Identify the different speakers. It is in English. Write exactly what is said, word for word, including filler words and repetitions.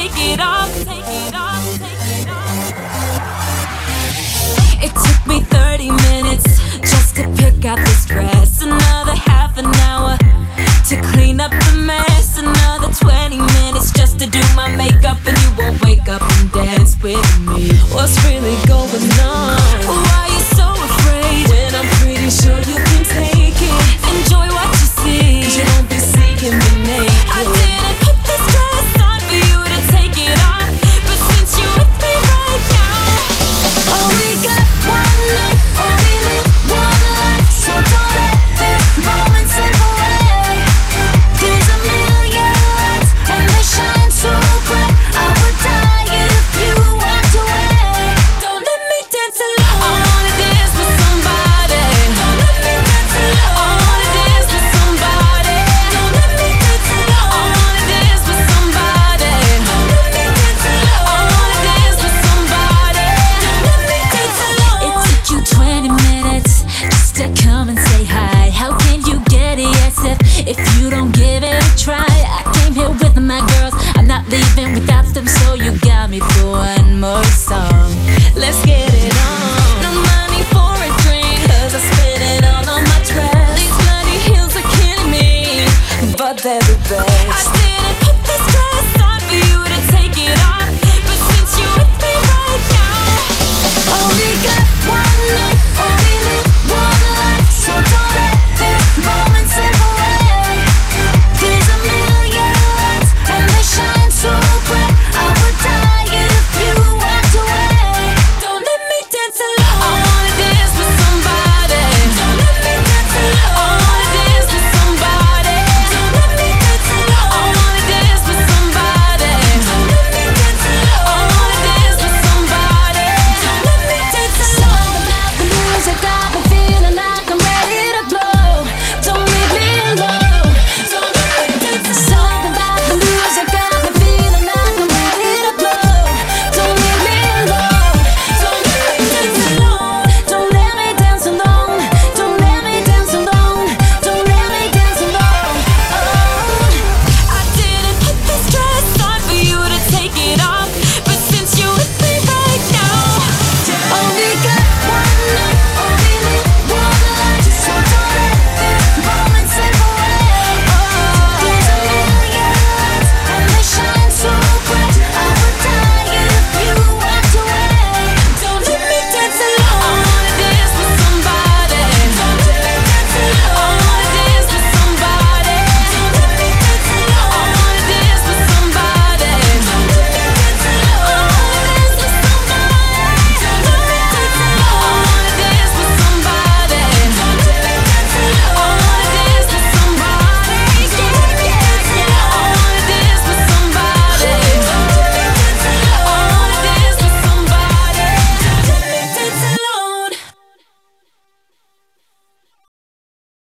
Speaker 1: take it off, take it off, take it off. It took me thirty minutes just to pick out this dress. Another half an hour to clean up the mess. Another twenty minutes just to do my makeup, and you won't wake up and dance with me. What's really going on? Why you so afraid when I'm pretty sure you can take it? Enjoy what you see, 'cause you won't be seeing me naked. I didn't put this dress on for you to take it off, but since you're with me right now, oh, we got one night, only live one life, so don't let this moment slip away. There's a million lights and they shine so bright, I would die if you walked away. Don't let me dance alone, I wanna dance with somebody. Don't let me dance alone, I wanna dance with somebody. Don't let me dance alone, I wanna dance with somebody. Don't let me dance alone, I wanna dance with somebody. Don't let me dance alone. It took you twenty minutes just to come and say hi. How can you get a yes if, if you don't give it a try? I came here with my girls, I'm not leaving without them, so you got me for one more song. Let's get it on. No money for a drink, 'cause I spent it all on my dress. These bloody heels are killing me, but they're the best. I